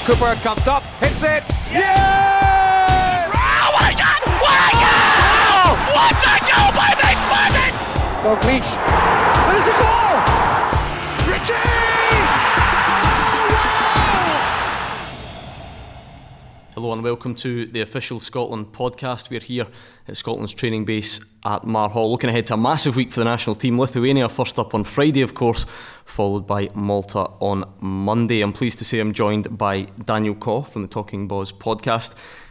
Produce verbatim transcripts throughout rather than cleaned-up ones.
Cooper comes up, hits it. Yeah! Oh my God! What a goal! What a goal by McFadden! Dalglish. There's the goal! Richie! Hello and welcome to the official Scotland podcast. We're here at Scotland's training base at Marhall, looking ahead to a massive week for the national team. Lithuania first up on Friday, of course, followed by Malta on Monday. I'm pleased to say I'm joined by Daniel Caw from the Talking Boz podcast,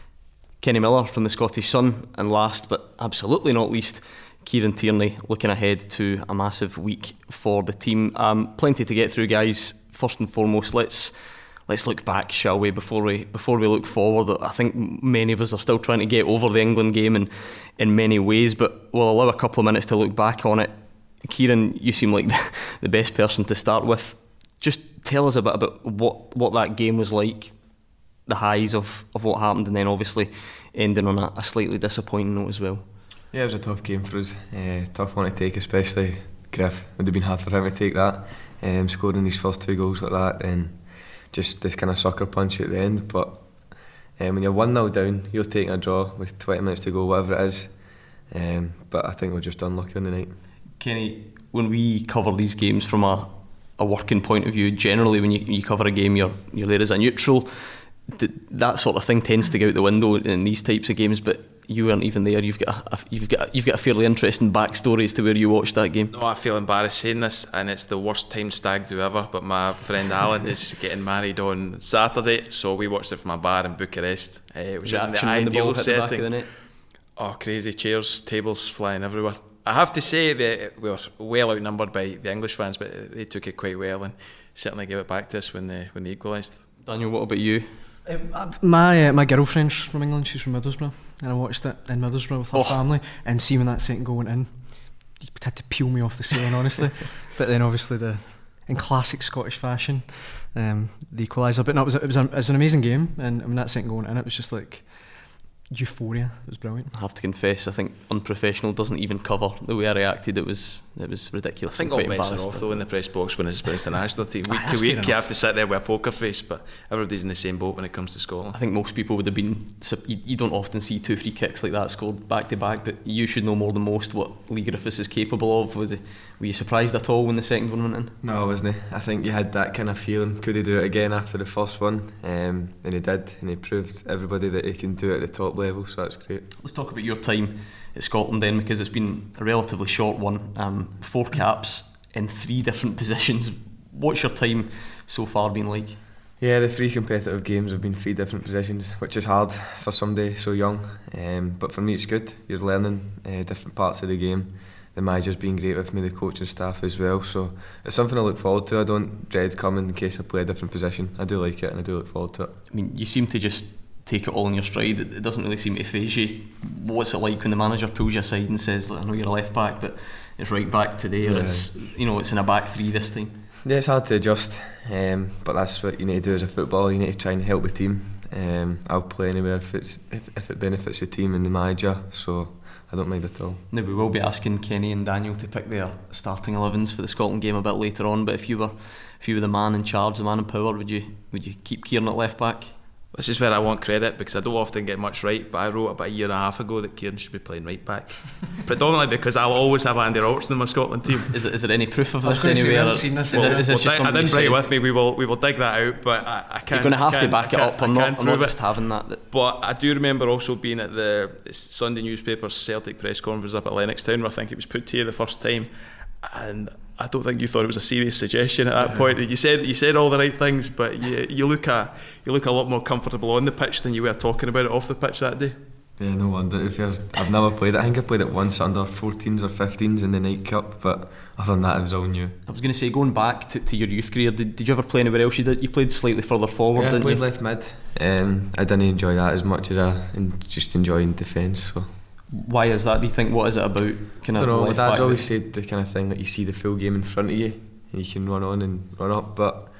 Kenny Miller from the Scottish Sun, and last but absolutely not least, Kieran Tierney, looking ahead to a massive week for the team. Um, plenty to get through, guys. First and foremost, let's Let's look back, shall we, before we before we look forward. I think many of us are still trying to get over the England game in, in many ways, but we'll allow a couple of minutes to look back on it. Kieran, you seem like the, the best person to start with. Just tell us a bit about what, what that game was like, the highs of, of what happened, and then obviously ending on a, a slightly disappointing note as well. Yeah, it was a tough game for us. Uh, tough one to take, especially Griff. It would have been hard for him to take that. Um, scoring his first two goals like that, then just this kind of sucker punch at the end. But um, when you're one nil down, you're taking a draw with twenty minutes to go, whatever it is. Um, but I think we're just unlucky on the night. Kenny, when we cover these games from a, a working point of view, generally when you, you cover a game, you're you're there as a neutral. Th- that sort of thing tends to go out the window in these types of games. But you weren't even there. You've got a, you've got you've got a fairly interesting backstory as to where you watched that game. No, I feel embarrassed saying this, and it's the worst timed stag do ever. But my friend Alan is getting married on Saturday, so we watched it from a bar in Bucharest, uh, which isn't the ideal setting. Oh, crazy chairs, tables flying everywhere. I have to say that we were well outnumbered by the English fans, but they took it quite well and certainly gave it back to us when they when they equalised. Daniel, what about you? Uh, my uh, my girlfriend's from England. She's from Middlesbrough, and I watched it in Middlesbrough with her oh. family. And see when that second goal went in, you had to peel me off the ceiling, honestly. But then obviously the in classic Scottish fashion, um, the equaliser. But no, it was it was, an, it was an amazing game, and when that second goal went in, it was just like euphoria. It was brilliant. I have to confess, I think unprofessional doesn't even cover the way I reacted. It was it was ridiculous. I think all bets are off though in the press box when it's, when it's the national team. Week to week you have to sit there with a poker face, but everybody's in the same boat when it comes to Scotland. I think most people would have been, you, you don't often see two free kicks like that scored back to back, but you should know more than most what Lee Griffiths is capable of. Was it, were you surprised at all when the second one went in? No, I wasn't. I think you had that kind of feeling, could he do it again after the first one? Um, and he did, and he proved everybody that he can do it at the top level, so that's great. Let's talk about your time at Scotland then, because it's been a relatively short one. Um, four caps in three different positions. What's your time so far been like? Yeah, the three competitive games have been three different positions, which is hard for somebody so young. Um, but for me, it's good. You're learning uh, different parts of the game. The manager's been great with me, the coaching staff as well. So it's something I look forward to. I don't dread coming in case I play a different position. I do like it, and I do look forward to it. I mean, you seem to just take it all in your stride. It doesn't really seem to faze you. What's it like when the manager pulls you aside and says, "I know you're a left back, but it's right back today," or yeah. it's you know it's in a back three this time? Yeah, it's hard to adjust, um, but that's what you need to do as a footballer. You need to try and help the team. Um, I'll play anywhere if it's if, if it benefits the team and the manager. So I don't mind at all. Now we will be asking Kenny and Daniel to pick their starting elevens for the Scotland game a bit later on. But if you were if you were the man in charge, the man in power, would you would you keep Kieran at left back? This is where I want credit, because I don't often get much right, but I wrote about a year and a half ago that Kieran should be playing right back. Predominantly because I'll always have Andy Robertson in my Scotland team. Is, it, is there any proof of this anywhere? I haven't seen this. Is Well, it, is well, this just I didn't bring it said? with me. We will we will dig that out, but I, I can't. You're going to have to back it up. I'm not, I'm not it. just having that, that. But I do remember also being at the Sunday newspaper's Celtic press conference up at Lennoxtown, where I think it was put to you the first time, and I don't think you thought it was a serious suggestion at that yeah. point. You said you said all the right things, but you you look a you look a lot more comfortable on the pitch than you were talking about it off the pitch that day. Yeah, no wonder. If you're, I've never played it. I think I played it once under fourteens or fifteens in the Night Cup, but other than that, it was all new. I was going to say, going back to, to your youth career, did, did you ever play anywhere else? You did. You played slightly further forward, yeah, didn't you? I played left mid. Um, I didn't enjoy that as much as I just enjoying defence. So. Why is that? Do you think, what is it about? Kind I don't of know. My dad's always that? said the kind of thing that you see the full game in front of you and you can run on and run up, but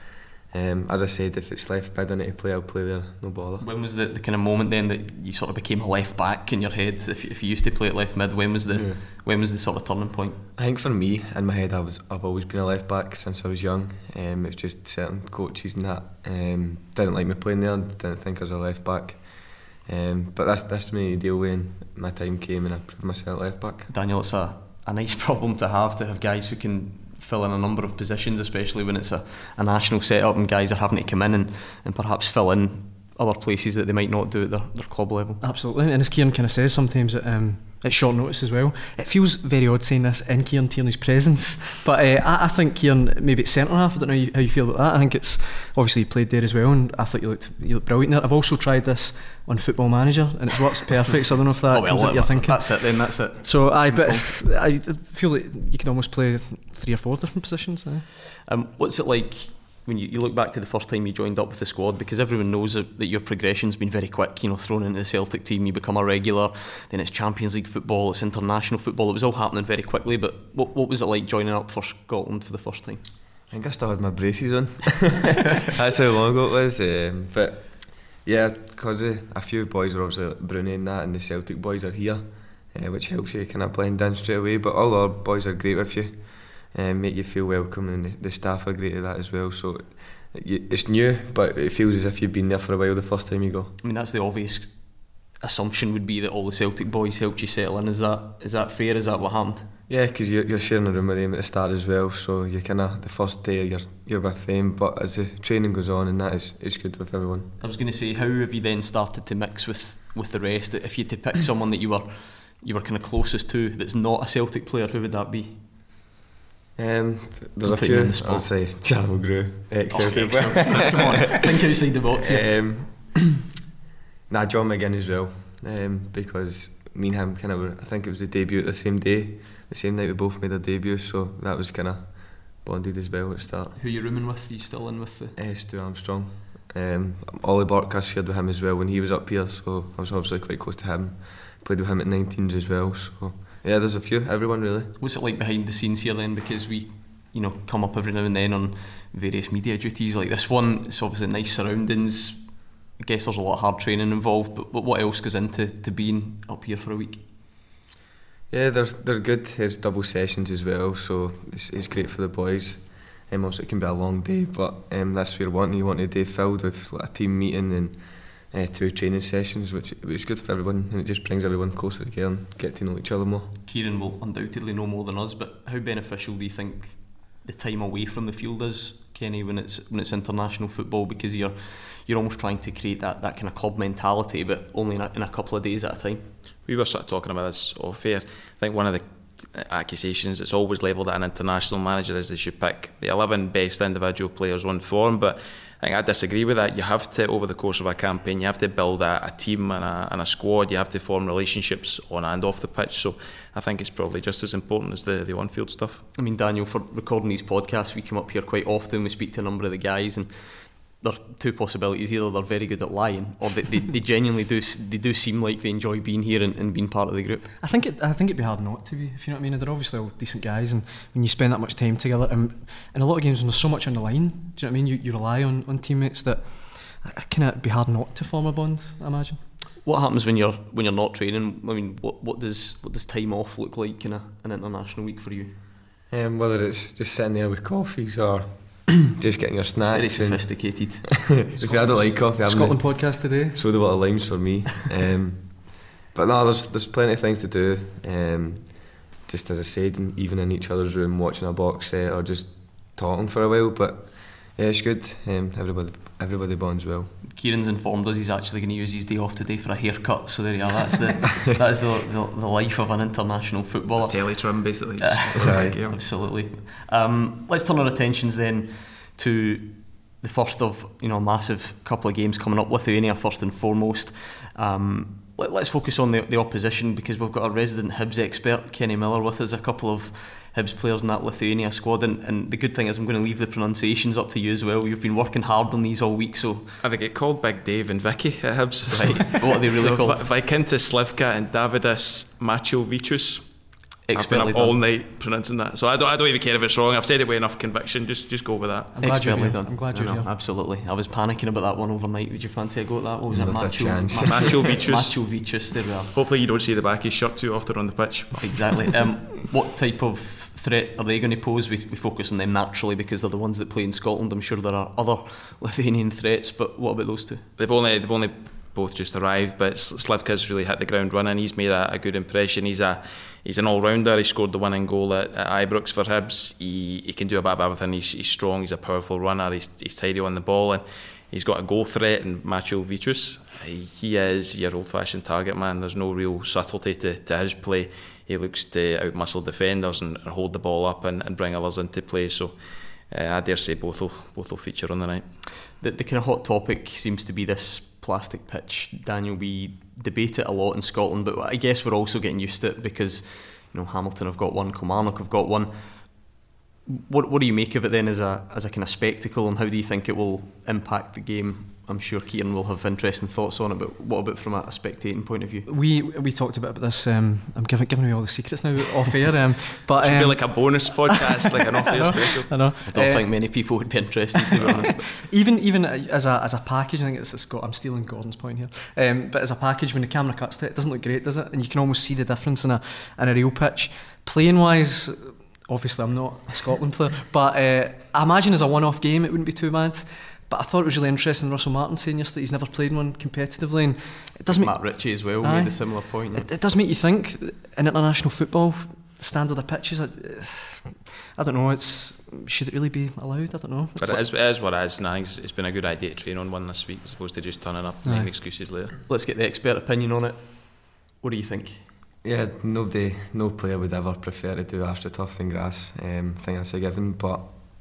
Um, as I said, if it's left mid I need to play, I'll play there, no bother. When was the, the kind of moment then that you sort of became a left back in your head? If you, if you used to play at left mid, when was the yeah. when was the sort of turning point? I think for me, in my head, I was I've always been a left back since I was young. Um, it's just certain coaches and that um, didn't like me playing there, and didn't think I was a left back. Um, but that's that's me to deal with. And my time came and I proved myself left back. Daniel, it's a, a nice problem to have, to have guys who can fill in a number of positions, especially when it's a, a national setup and guys are having to come in and, and perhaps fill in other places that they might not do at their, their club level. Absolutely, and as Kieran kind of says, sometimes it, um, it's short notice as well. It feels very odd saying this in Kieran Tierney's presence, but uh, I, I think Kieran, maybe it's centre half, I don't know how you, how you feel about that. I think it's, obviously you played there as well, and I thought you looked, you looked brilliant there. I've also tried this on Football Manager and it works perfect, so I don't know if that oh, well, comes out you're thinking. That's it then, that's it. So I, but if, I feel like you can almost play three or four different positions. Eh? Um, what's it like when you, you look back to the first time you joined up with the squad, because everyone knows that, that your progression's been very quick, you know, thrown into the Celtic team, you become a regular, then it's Champions League football, it's international football, it was all happening very quickly, but what, what was it like joining up for Scotland for the first time? I think I still had my braces on. That's how long ago it was. Um, but yeah, because uh, a few boys are obviously like Brunei and that, and the Celtic boys are here, uh, which helps you kind of blend in straight away, but all our boys are great with you. Um, make you feel welcome, and the, the staff are great at that as well, so you, it's new but it feels as if you've been there for a while the first time you go. I mean, that's the obvious assumption, would be that all the Celtic boys helped you settle in. Is that is that fair? Is that what happened? Yeah, because you're, you're sharing a room with them at the start as well, so you kind of, the first day you're, you're with them, but as the training goes on and that is it's good with everyone. I was going to say, how have you then started to mix with, with the rest? If you had to pick someone that you were you were kind of closest to that's not a Celtic player, who would that be? Um, there's a few. I would say Charlie McGrew, ex-Celtic. Oh, come on, think outside the box here. Um, nah, John McGinn as well, um, because me and him kind of were, I think it was the debut at the same day, the same night we both made our debut, so that was kind of bonded as well at the start. Who are you rooming with? Are you still in with the? Uh, Stu Armstrong. Um, Ollie Burke I shared with him as well when he was up here, so I was obviously quite close to him. Played with him at nineteens as well, so yeah, there's a few, everyone really. What's it like behind the scenes here then? Because we, you know, come up every now and then on various media duties like this one. It's obviously nice surroundings. I guess there's a lot of hard training involved, but, but what else goes into to being up here for a week? Yeah, they're, they're good. There's double sessions as well, so it's, it's great for the boys. Um, also it can be a long day, but um, that's what you're wanting. You want a day filled with like, a team meeting and Uh, two training sessions, which, which is good for everyone, and it just brings everyone closer together and get to know each other more. Kieran will undoubtedly know more than us, but how beneficial do you think the time away from the field is, Kenny, when it's when it's international football, because you're you're almost trying to create that, that kind of club mentality, but only in a, in a couple of days at a time? We were sort of talking about this off air. I think one of the accusations that's always levelled at an international manager is they should pick the eleven best individual players on form, but I think I disagree with that. You have to, over the course of a campaign, you have to build a, a team and a, and a squad. You have to form relationships on and off the pitch. So I think it's probably just as important as the, the on-field stuff. I mean, Daniel, for recording these podcasts, we come up here quite often. We speak to a number of the guys, and there are two possibilities: either they're very good at lying, or they, they, they genuinely do they do seem like they enjoy being here and, and being part of the group. I think it, I think it'd be hard not to be, if you know what I mean. They're obviously all decent guys, and when you spend that much time together, and in a lot of games when there's so much on the line, do you know what I mean? You, you rely on, on teammates that it can be hard not to form a bond, I imagine. What happens when you're when you're not training? I mean, what what does what does time off look like in a, an international week for you? Um, whether it's just sitting there with coffees or just getting your snacks. It's very sophisticated. If I don't like coffee, I'm Scotland the, podcast today. Soda water limes for me. Um, but no, there's there's plenty of things to do. Um, just as I said, even in each other's room, watching a box set or just talking for a while. But yeah, it's good. Um, everybody everybody bonds well. Kieran's informed us he's actually going to use his day off today for a haircut. So there you are. That's the that's the, the the life of an international footballer. A telly trim, basically. Uh, right. Absolutely. Um, let's turn our attentions then to the first of you know a massive couple of games coming up. Lithuania first and foremost. Um, let, let's focus on the, the opposition, because we've got a resident Hibs expert, Kenny Miller, with us. A couple of Hibs players in that Lithuania squad, and, and the good thing is I'm going to leave the pronunciations up to you as well. You've been working hard on these all week, so I think it called Big Dave and Vicky at Hibs. Right. What are they really called? Vykintas Slivka and Davidas Maciovicius. I've been up all night pronouncing that, so I don't. I don't even care if it's wrong. I've said it with enough conviction. Just, just go with that. I'm glad you're here. Done. I'm glad you're here. Absolutely. I was panicking about that one overnight. Would you fancy I go to that? What was it? Macho, Macho, Macho Vicious. Macho Vicious. There we are. Hopefully, you don't see the back of his shirt too often on the pitch. Exactly. Um, what type of threat are they going to pose? We, we focus on them naturally because they're the ones that play in Scotland. I'm sure there are other Lithuanian threats, but what about those two? They've only, they've only both just arrived, but Slivka's really hit the ground running. He's made a, a good impression. He's a He's an all-rounder. He scored the winning goal at, at Ibrox for Hibs. He, he can do a bit of everything. He's, he's strong, he's a powerful runner, he's, he's tidy on the ball, and he's got a goal threat in Macho Vicious. He, he is your old-fashioned target man. There's no real subtlety to, to his play. He looks to outmuscle defenders and, and hold the ball up and, and bring others into play. So uh, I dare say both will, both will feature on the night. The, the kind of hot topic seems to be this plastic pitch. Daniel, we debate it a lot in Scotland, but I guess we're also getting used to it because, you know, Hamilton have got one, Kilmarnock have got one. What what do you make of it then as a as a kind of spectacle, and how do you think it will impact the game? I'm sure Kieran will have interesting thoughts on it, but what about from a, a spectating point of view? We we talked a bit about this. Um, I'm giving giving away all the secrets now off air. Um, but it should um, be like a bonus podcast, like an off air special. I know. I don't uh, think many people would be interested, to be honest. Even even as a as a package, I think it's, it's got, I'm stealing Gordon's point here. Um, but as a package, when the camera cuts to it, it doesn't look great, does it? And you can almost see the difference in a in a real pitch. Playing wise, obviously I'm not a Scotland player, but uh, I imagine as a one-off game it wouldn't be too bad. But I thought it was really interesting, Russell Martin saying yesterday he's never played one competitively, and it does make Matt Ritchie as well aye, made a similar point. Yeah. It, it does make you think in international football, the standard of pitches, I, I don't know, it's should it really be allowed? I don't know. But it is, it is what it is, and I think it's, it's been a good idea to train on one this week as opposed to just turning up and making excuses later. Let's get the expert opinion on it. What do you think? Yeah, nobody, no player would ever prefer to do AstroTurf than grass. Um, I think that's a given, but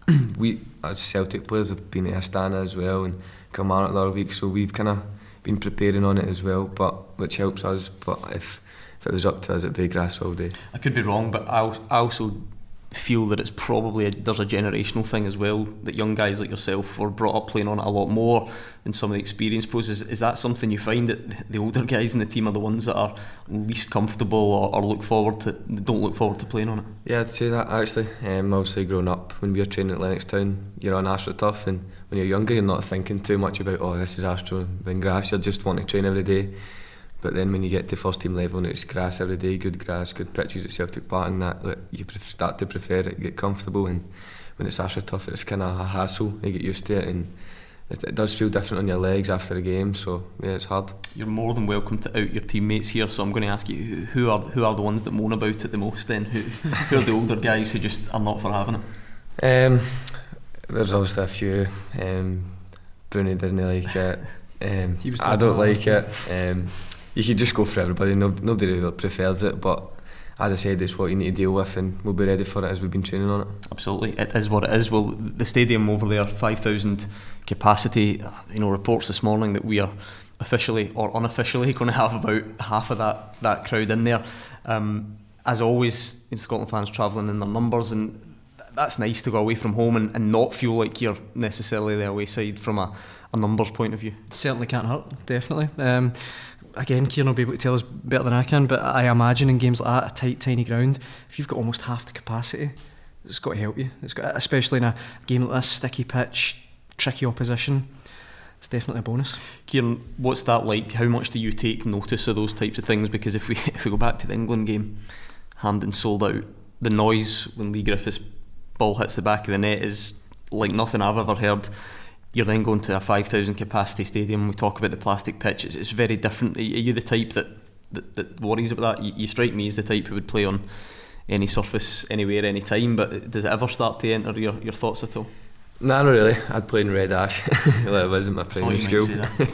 we as Celtic players have been at Astana as well and Kilmarnock the other week, so we've kind of been preparing on it as well, but which helps us. But if, if it was up to us, it'd be grass all day. I could be wrong, but I also feel that it's probably a, there's a generational thing as well, that young guys like yourself were brought up playing on it a lot more than some of the experienced pros. Is, is that something you find that the older guys in the team are the ones that are least comfortable or, or look forward to don't look forward to playing on it? Yeah, I'd say that actually. Um, obviously growing up, when we were training at Lennoxtown, you're on AstroTurf, and when you're younger you're not thinking too much about, oh, this is Astro then grass, you just want to train every day. But then when you get to first team level and it's grass every day, good grass, good pitches at Celtic Park, and that, like, you start to prefer it, get comfortable, and when it's AstroTurf it's kind of a hassle, you get used to it, and it, it does feel different on your legs after a game, so yeah, it's hard. You're more than welcome to out your teammates here, so I'm going to ask you, who are who are the ones that moan about it the most then? Who, who are the older guys who just are not for having it? Um, there's obviously a few. um, Bruni doesn't like it, um, I don't like it. Um, You could just go for everybody, no, nobody really prefers it, but as I said, it's what you need to deal with, and we'll be ready for it as we've been training on it. Absolutely, it is what it is. Well, the stadium over there, five thousand capacity, you know, reports this morning that we are officially or unofficially going to have about half of that, that crowd in there. Um, as always, you know, Scotland fans travelling in their numbers, and that's nice to go away from home and, and not feel like you're necessarily the away side from a, a numbers point of view. Certainly can't hurt, definitely. Um, Again, Kieran will be able to tell us better than I can, but I imagine in games like that, a tight, tiny ground, if you've got almost half the capacity, it's got to help you. It's got, especially in a game like this, sticky pitch, tricky opposition. It's definitely a bonus. Kieran, what's that like? How much do you take notice of those types of things? Because if we if we go back to the England game, Hampden sold out. The noise when Lee Griffiths' ball hits the back of the net is like nothing I've ever heard. You're then going to a five thousand capacity stadium. We talk about the plastic pitch. It's, it's very different. Are you the type that, that, that worries about that? You, you strike me as the type who would play on any surface, anywhere, any time. But does it ever start to enter your, your thoughts at all? Nah, not really. I'd play in Red Ash. Well, it wasn't my primary school.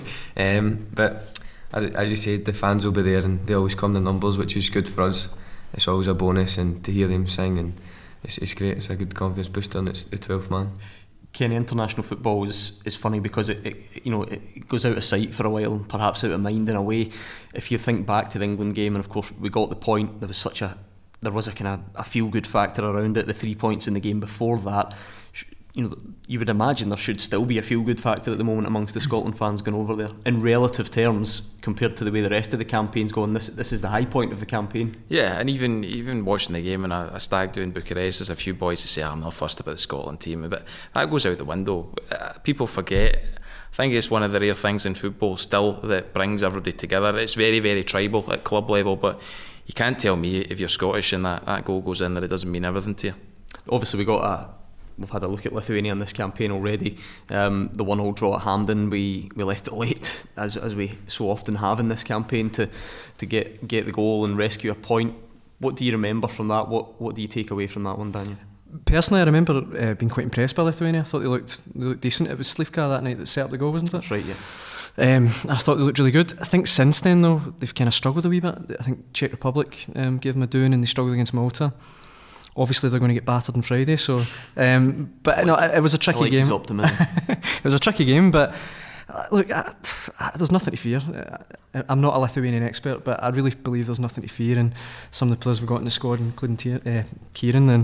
um, but as, as you said, the fans will be there, and they always come to numbers, which is good for us. It's always a bonus, and to hear them sing, and it's, it's great. It's a good confidence booster, and it's the twelfth man. Kenny, international football is, is funny because it, it you know it goes out of sight for a while and perhaps out of mind in a way. If you think back to the England game, and of course we got the point, there was such a there was a kind of a feel good factor around it. The three points in the game before that, you know, you would imagine there should still be a feel-good factor at the moment amongst the Scotland fans going over there. In relative terms, compared to the way the rest of the campaign's going, this this is the high point of the campaign. Yeah, and even even watching the game in a, a stag do in Bucharest, there's a few boys who say, I'm not fussed about the Scotland team, but that goes out the window. Uh, people forget. I think it's one of the rare things in football still that brings everybody together. It's very, very tribal at club level, but you can't tell me if you're Scottish and that, that goal goes in that it doesn't mean everything to you. Obviously, we got a We've had a look at Lithuania in this campaign already. Um, the one-all draw at Hampden, we, we left it late, as as we so often have in this campaign, to to get get the goal and rescue a point. What do you remember from that? What what do you take away from that one, Daniel? Personally, I remember uh, being quite impressed by Lithuania. I thought they looked they looked decent. It was Slivka that night that set up the goal, wasn't it? That's right, yeah. Um, I thought they looked really good. I think since then, though, they've kind of struggled a wee bit. I think Czech Republic um, gave them a doing, and they struggled against Malta. Obviously, they're going to get battered on Friday. So, um, but like, no, it, it was a tricky I like game. His optimism. It was a tricky game, but uh, look, I, I, there's nothing to fear. I, I'm not a Lithuanian expert, but I really believe there's nothing to fear. And some of the players we've got in the squad, including Tier, uh, Kieran, and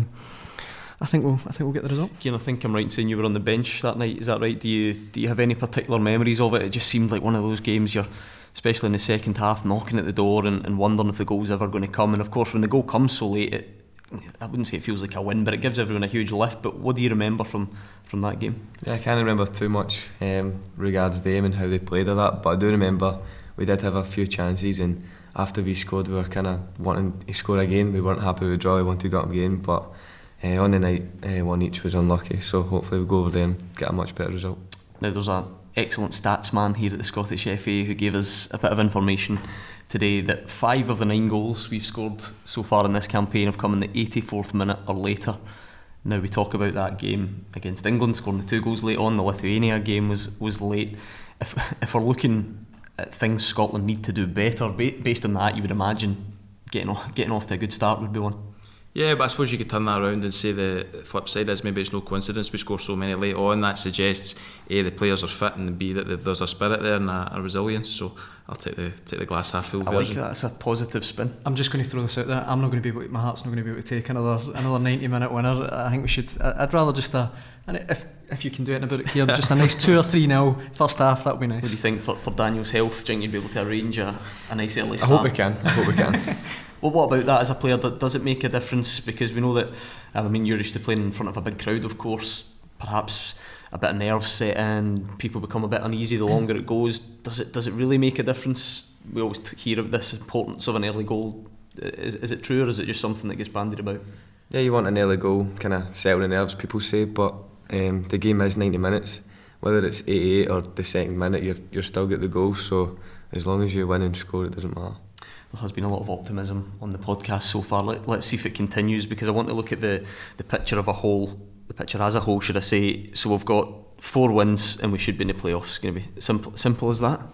I think we'll, I think we'll get the result. Kieran, I think I'm right in saying you were on the bench that night. Is that right? Do you do you have any particular memories of it? It just seemed like one of those games you're, especially in the second half, knocking at the door and, and wondering if the goal's ever going to come. And of course, when the goal comes so late, it, I wouldn't say it feels like a win, but it gives everyone a huge lift. But what do you remember from, from that game? Yeah, I can't remember too much um, regards them and how they played or that, but I do remember we did have a few chances, and after we scored we were kind of wanting to score again. We weren't happy with the draw, we wanted to go up again, but uh, on the night uh, one each was unlucky, so hopefully we'll go over there and get a much better result. Now there's an excellent stats man here at the Scottish F A who gave us a bit of information today that five of the nine goals we've scored so far in this campaign have come in the eighty-fourth minute or later. Now we talk about that game against England, scoring the two goals late on. The Lithuania game was was late. If if we're looking at things Scotland need to do better, based on that, you would imagine getting off, getting off to a good start would be one. Yeah, but I suppose you could turn that around and say the flip side is maybe it's no coincidence we score so many late on. That suggests A, the players are fit, and B, that there's a spirit there and a, a resilience. So I'll take the take the glass half full I version. like that. It's a positive spin. I'm just going to throw this out there. I'm not going to be able to, my heart's not going to be able to take another another ninety minute winner. I think we should. I'd rather just a, and if if you can do it about it here, just a nice two or three nil first half. That would be nice. What do you think for, for Daniel's health? Do you think you'd be able to arrange a, a nice early start? I hope we can. I hope we can. Well, what about that as a player? Does it make a difference? Because we know that, um, I mean, you're used to playing in front of a big crowd, of course. Perhaps a bit of nerves set in, people become a bit uneasy the longer it goes. Does it does it really make a difference? We always hear of this importance of an early goal. Is, is it true, or is it just something that gets bandied about? Yeah, you want an early goal, kind of settle the nerves, people say, but um, the game is ninety minutes. Whether it's eighty-eight or the second minute, you're, you're still get the goal, so as long as you win and score, it doesn't matter. There has been a lot of optimism on the podcast so far. Let, let's see if it continues, because I want to look at the, the picture of a whole, the picture as a whole, should I say. So we've got four wins and we should be in the playoffs. It's going to be simple, simple as that.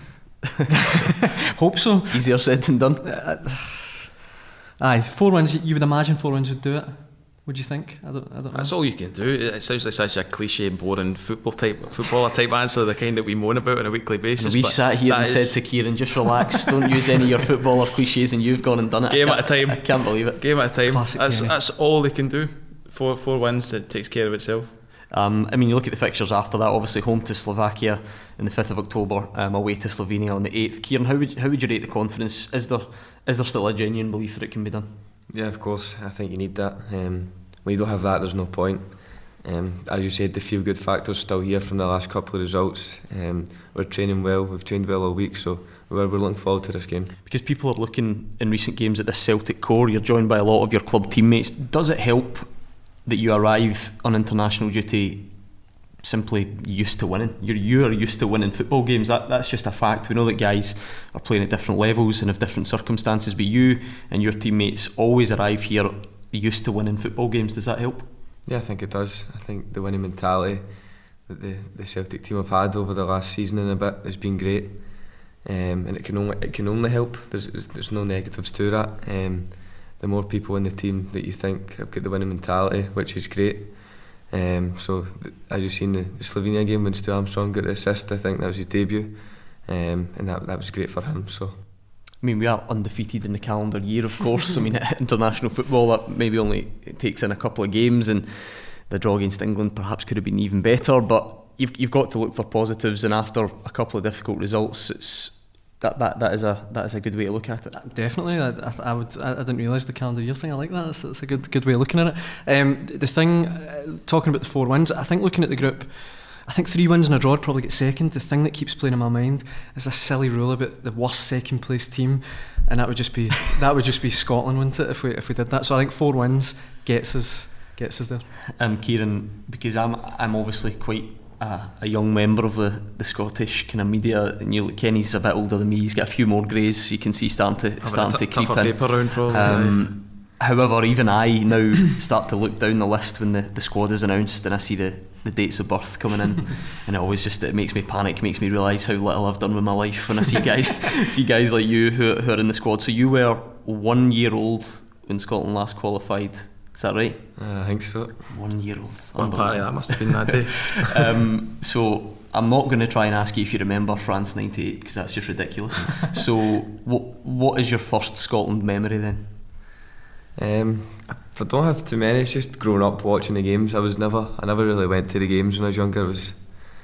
Hope so. Easier said than done. Uh, aye, four wins. You would imagine four wins would do it. What do you think? I don't, I don't know. That's all you can do. It sounds like such a cliche, boring football type, footballer type answer, the kind that we moan about on a weekly basis. We sat here and said to Kieran, just relax, don't use any of your footballer cliches, and you've gone and done it. Game at a time. I can't believe it. Game at a time. Classic that's, Kenny. that's all they can do. Four four wins, it takes care of itself. Um, I mean, you look at the fixtures after that. Obviously, home to Slovakia on the fifth of October, um, away to Slovenia on the eighth. Kieran, how would how would you rate the confidence? Is there is there still a genuine belief that it can be done? Yeah, of course. I think you need that. Um, when you don't have that, there's no point. Um, as you said, the feel-good factor's still here from the last couple of results. Um, we're training well. We've trained well all week, so we're, we're looking forward to this game. Because people are looking in recent games at the Celtic core. You're joined by a lot of your club teammates. Does it help that you arrive on international duty simply used to winning? You're you're used to winning football games. That that's just a fact. We know that guys are playing at different levels and have different circumstances, but you and your teammates always arrive here used to winning football games. Does that help? Yeah, I think it does. I think the winning mentality that the, the Celtic team have had over the last season and a bit has been great, um, and it can only it can only help. There's there's no negatives to that. Um, the more people in the team that you think have got the winning mentality, which is great. Um, so th- as you've seen the, the Slovenia game when Stu Armstrong got the assist, I think that was his debut, um, and that that was great for him. So. I mean, we are undefeated in the calendar year, of course. I mean, international football, that maybe only takes in a couple of games, and the draw against England perhaps could have been even better, but you've you've got to look for positives, and after a couple of difficult results, it's that that, that is a that is a good way to look at it. Definitely, I, I, I would I, I didn't realise the calendar year thing. I like that. That's, that's a good good way of looking at it. Um, the thing, uh, talking about the four wins, I think looking at the group, I think three wins and a draw would probably get second. The thing that keeps playing in my mind is this silly rule about the worst second place team, and that would just be that would just be Scotland, wouldn't it, if we if we did that? So I think four wins gets us gets us there. Um, Kieran, because I'm I'm obviously quite a, a young member of the, the Scottish kind of media, and you look, Kenny's a bit older than me. He's got a few more greys, so you can see starting to starting t- to creep in. Paper round, probably. Um, however, even I now start to look down the list when the, the squad is announced, and I see the, the dates of birth coming in, and it always just it makes me panic, makes me realise how little I've done with my life when I see guys see guys like you who, who are in the squad. So you were one year old when Scotland last qualified. Is that right? Uh, I think so. One year old. What party that must have been that day. um, so I'm not going to try and ask you if you remember France ninety-eight, because that's just ridiculous. So what what is your first Scotland memory then? Um, I don't have too many. It's just growing up watching the games. I was never, I never really went to the games when I was younger. It was,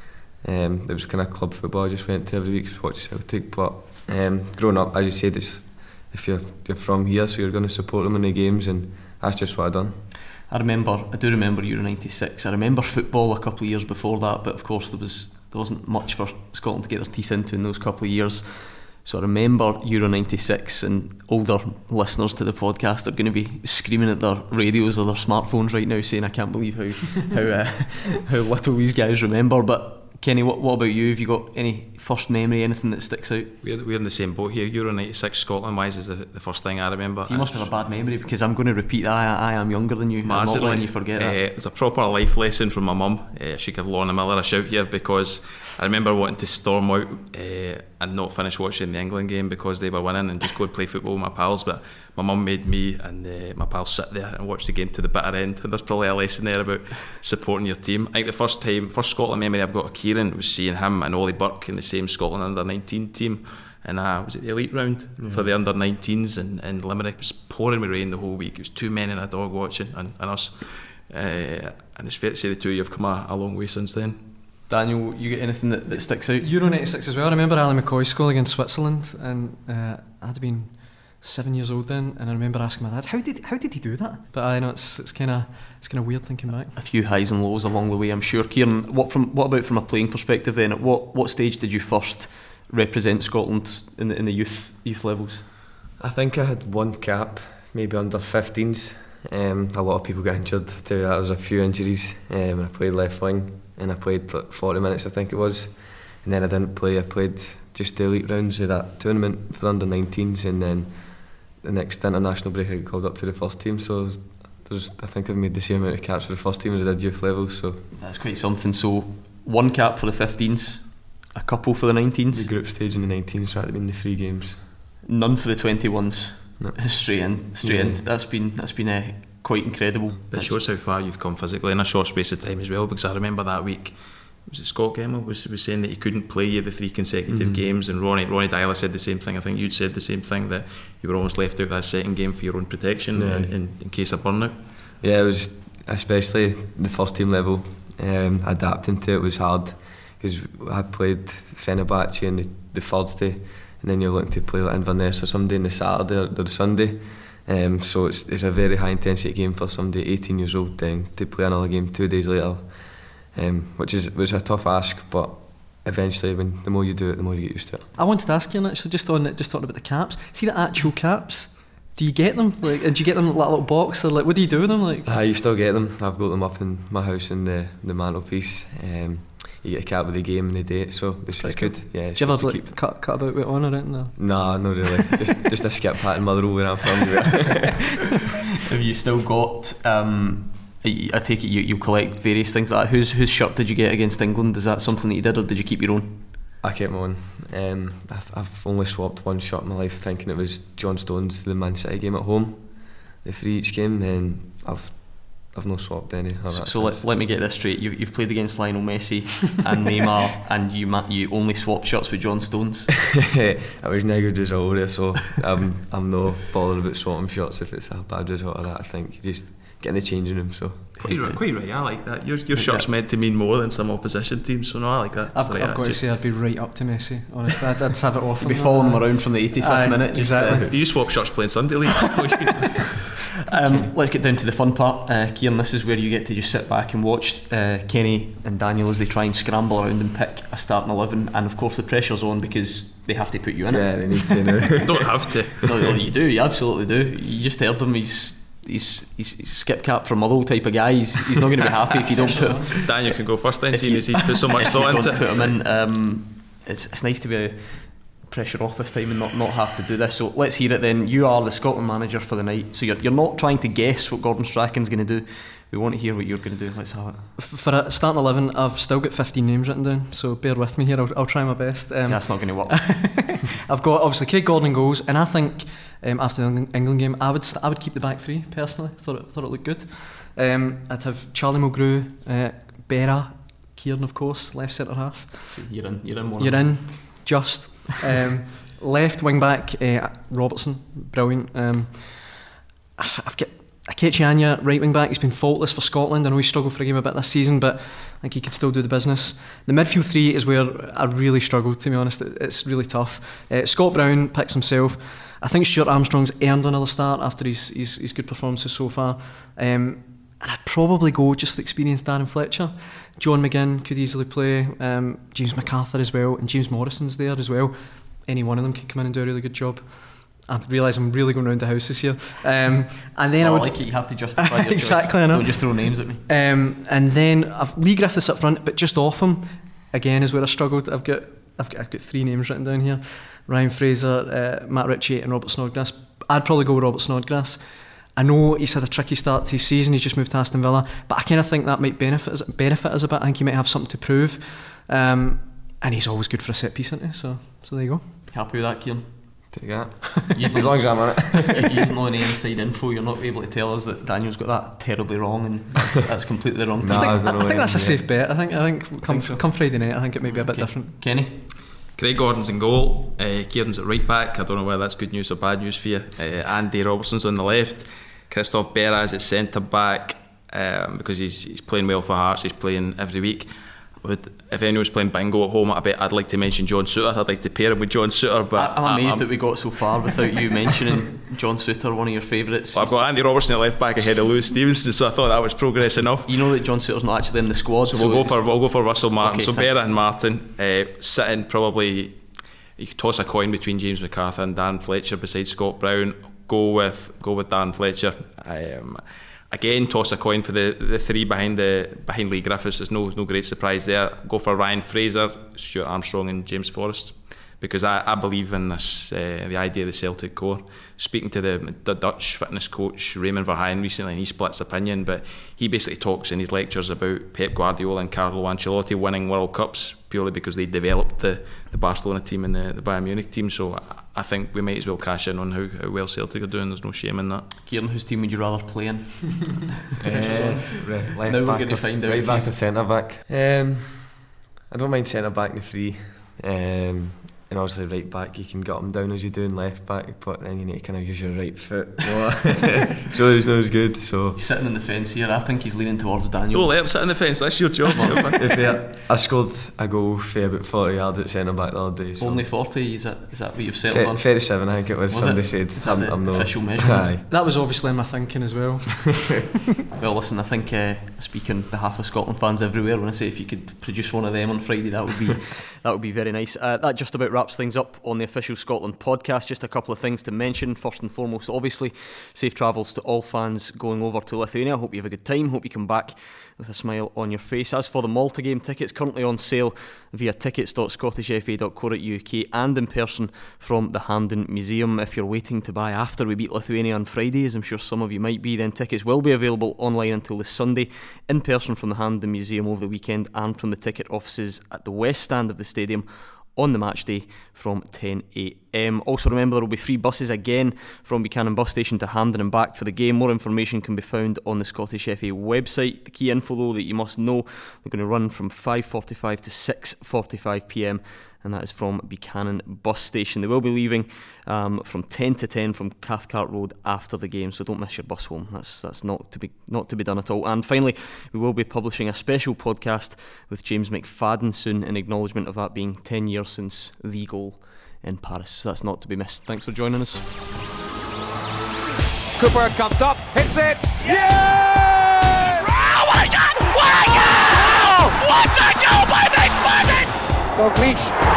um, it was kind of club football. I just went to every week to watch Celtic. But um, growing up, as you said, it's, if you're you're from here, so you're going to support them in the games, and that's just what I done. I remember, I do remember Euro ninety-six. I remember football a couple of years before that, but of course there was there wasn't much for Scotland to get their teeth into in those couple of years. So I remember Euro ninety-six, and older listeners to the podcast are going to be screaming at their radios or their smartphones right now, saying I can't believe how how uh, how little these guys remember. But Kenny, what, what about you? Have you got any first memory, anything that sticks out? We're, we're in the same boat here. Euro ninety-six Scotland wise is the, the first thing I remember. So you must have a bad memory, because I'm going to repeat that. I, I am younger than you. I'm not letting you forget uh, that. It's a proper life lesson from my mum. Uh, I should give Lorna Miller a shout here, because I remember wanting to storm out uh, and not finish watching the England game because they were winning, and just go and play football with my pals. But my mum made me and uh, my pals sit there and watch the game to the bitter end, and there's probably a lesson there about supporting your team. I think the first time, first Scotland memory I've got of Kieran was seeing him and Ollie Burke in the same Scotland under nineteen team, and uh, was it the elite round yeah. for the under nineteens, and, and Limerick was pouring with rain the whole week. It was two men and a dog watching, and, and us, uh, and it's fair to say the two of you have come a, a long way since then. Daniel, you get anything that, that sticks out? Euro ninety-six as well. I remember Ali McCoy's score against Switzerland, and uh, I had been seven years old then, and I remember asking my dad, how did how did he do that? But I know it's it's kind of it's kind of weird thinking back. A few highs and lows along the way, I'm sure. Kieran, what from what about from a playing perspective then? At what what stage did you first represent Scotland in the in the youth youth levels? I think I had one cap, maybe under fifteens. Um, a lot of people got injured. I tell you that, there was a few injuries. Um, I played left wing, and I played like forty minutes, I think it was, and then I didn't play. I played just the elite rounds of that tournament for under nineteens, and then the next international break I got called up to the first team. So there's, I think I've made the same amount of caps for the first team as I did youth levels. So that's quite something. So one cap for the fifteens, a couple for the nineteens. The group stage in the nineteens, so that had been the three games. None for the twenty-ones. No. Straight in, straight yeah. in. That's been that's been uh, quite incredible. It shows how far you've come physically in a short space of time as well, because I remember that week, was it Scott Gemmell was, was saying that he couldn't play you the three consecutive mm-hmm. games, and Ronnie Ronnie Dyler said the same thing. I think you'd said the same thing, that you were almost left out of that second game for your own protection yeah. in, in, in case of burnout. Yeah, it was, especially the first team level, um, adapting to it was hard, because I played Fenerbahce on the, the Thursday, and then you're looking to play like Inverness or somebody on the Saturday or the Sunday. Um, so it's it's a very high intensity game for somebody eighteen years old then to play another game two days later, um, which is was a tough ask, but eventually when the more you do it, the more you get used to it. I wanted to ask you actually, just on just talking about the caps. See the actual caps, do you get them? Like, and do you get them in like a little box, or like what do you do with them? Like, uh, you still get them. I've got them up in my house in the the mantelpiece. Um, You get a cap with the game and the date, so this is good. Yeah, do you ever like cut, cut about with on or anything? No? Nah, not really. just, just a skip hat in Motherwell where I'm from. Have you still got? Um, I take it you you collect various things like that. Whose whose shirt did you get against England? Is that something that you did, or did you keep your own? I kept my own. Um, I've, I've only swapped one shirt in my life, thinking it was John Stones, the Man City game at home, the free each game. Then I've. I've not swapped any. So, so let, let me get this straight. You've, you've played against Lionel Messi and Neymar, and you ma- you only swapped shirts with John Stones. I was no good result, so I'm I'm no bothered about swapping shirts if it's a bad result of that. I think you just get in the changing room. So quite right, quite right. I like that. Your your shirt's meant to mean more than some opposition teams, so no, I like that. I've, got, I've got to say, I'd be right up to Messi. Honestly, I'd, I'd have it off. You'd be following him around from the eighty-fifth minute. Exactly. Do you swap shirts playing Sunday League? Um, okay. Let's get down to the fun part, uh, Kieran. This is where you get to just sit back and watch uh, Kenny and Daniel as they try and scramble around and pick a starting eleven, and of course the pressure's on because they have to put you in yeah, it. They need to now. Don't have to. No, no, you do. You absolutely do. You just heard him. He's he's he's, he's skip cap from Motherwell type of guy. He's, he's not going to be happy if you don't put him. Daniel can go first then, seeing as he's put so much thought into it. Put him in. Um, it's it's nice to be a pressure off this time and not, not have to do this. So let's hear it then. You are the Scotland manager for the night, so you're you're not trying to guess what Gordon Strachan's going to do. We want to hear what you're going to do. Let's have it. For a starting eleven, I've still got fifteen names written down, so bear with me here. I'll, I'll try my best. Um, That's not going to work. I've got obviously Craig Gordon goals, and I think um, after the England game, I would st- I would keep the back three personally. I thought it, thought it looked good. Um, I'd have Charlie Mulgrew, uh, Berra, Kieran of course, left centre half. So you're in. You're in. One you're in. Just. Um, left wing back, uh, Robertson, brilliant. Um, I've got Akechi Anya, right wing back. He's been faultless for Scotland. I know he struggled for a game a bit this season, but I think he could still do the business. The midfield three is where I really struggled, to be honest. It's really tough. Uh, Scott Brown picks himself. I think Stuart Armstrong's earned another start after his his, his good performances so far. Um, and I'd probably go just the experienced Darren Fletcher. John McGinn could easily play. Um, James MacArthur as well, and James Morrison's there as well. Any one of them can come in and do a really good job. I realise I'm really going round the houses here. Um, and then oh, I would I like it. You have to justify your exactly. choice. I know. Don't just throw names at me. Um, and then I've Lee Griffiths up front, but just off him again is where I struggled. I've got I've got, I've got three names written down here: Ryan Fraser, uh, Matt Ritchie, and Robert Snodgrass. I'd probably go with Robert Snodgrass. I know he's had a tricky start to his season. He's just moved to Aston Villa, but I kind of think that might benefit us, benefit us a bit. I think he might have something to prove, um, and he's always good for a set piece, isn't he? So, so there you go. Happy with that, Kieran? Take that. You as long as I'm on it. You don't know any inside info. You're not able to tell us that Daniel's got that terribly wrong, and that's, that's completely the wrong. No, I think, I don't know I think that's a yet. safe bet. I think I think come, think so. come Friday night, I think it might be a bit Okay. different. Kenny? Craig Gordon's in goal, uh, Kieran's at right back. I don't know whether that's good news or bad news for you. uh, Andy Robertson's on the left. Christophe Berra is at centre back, um, because he's he's playing well for Hearts. He's playing every week. Would, if anyone's playing bingo at home, I bet I'd like to mention John Souttar. I'd like to pair him with John Souttar, but I, I'm amazed I'm, that we got so far without you mentioning John Souttar, one of your favourites. Well, I've got Andy Robertson at left back ahead of Lewis Stevenson, so I thought that was progress enough. You know that John Souttar's not actually in the squad, So, so we'll go for we'll go for Russell Martin. Okay, so thanks. Berra and Martin, uh, sitting probably. You could toss a coin between James MacArthur and Darren Fletcher besides Scott Brown. Go with go with Darren Fletcher. Um, again, toss a coin for the, the three behind the behind Lee Griffiths. There's no no great surprise there. Go for Ryan Fraser, Stuart Armstrong, and James Forrest, because I, I believe in this uh, the idea of the Celtic core. Speaking to the, the Dutch fitness coach Raymond Verheyen recently, and he splits opinion, but he basically talks in his lectures about Pep Guardiola and Carlo Ancelotti winning World Cups purely because they developed the, the Barcelona team and the, the Bayern Munich team. So I, I think we might as well cash in on how, how well Celtic are doing. There's no shame in that. Kieran, whose team would you rather play in? uh, right, left Now we're back gonna or, find out right if back he's- and centre back. Um, I don't mind centre back in the three. Um, and obviously right back you can gut them down as you do in left back, but then you need to kind of use your right foot more. So it's not as good. So He's sitting on the fence here. I think he's leaning towards Daniel. Don't let him sit on the fence. That's your job. if I, I scored a goal for about forty yards at centre back the other day. So. Only forty, is that, is that what you've settled Fe- on? thirty-seven, I think it was. Was Somebody it? said. Is that I'm, the I'm no, official measurement? Aye. That was obviously in my thinking as well. Well, listen, I think uh, I speak on behalf of Scotland fans everywhere when I say if you could produce one of them on Friday, that would be that would be very nice. Uh, that just about wraps things up on the official Scotland podcast. Just a couple of things to mention. First and foremost, obviously, safe travels to all fans going over to Lithuania. Hope you have a good time. Hope you come back with a smile on your face. As for the Malta game tickets, currently on sale via tickets dot scottish f a dot co dot u k and in person from the Hampden Museum. If you're waiting to buy after we beat Lithuania on Friday, as I'm sure some of you might be, then tickets will be available online until this Sunday, in person from the Hampden Museum over the weekend and from the ticket offices at the west stand of the stadium on the match day from ten a Um, also remember, there will be free buses again from Buchanan bus station to Hampden and back for the game. More information can be found on the Scottish F A website. The key info though that you must know, they're going to run from five forty-five to six forty-five p m, and that is from Buchanan bus station. They will be leaving um, from ten to ten from Cathcart Road after the game, so don't miss your bus home. That's that's not to be not to be done at all. And finally, we will be publishing a special podcast with James McFadden soon in acknowledgement of that being ten years since the goal in Paris. So that's not to be missed. Thanks for joining us. Cooper comes up, hits it. Yeah! Oh my God! What a goal! What a goal by McFadden! Dalglish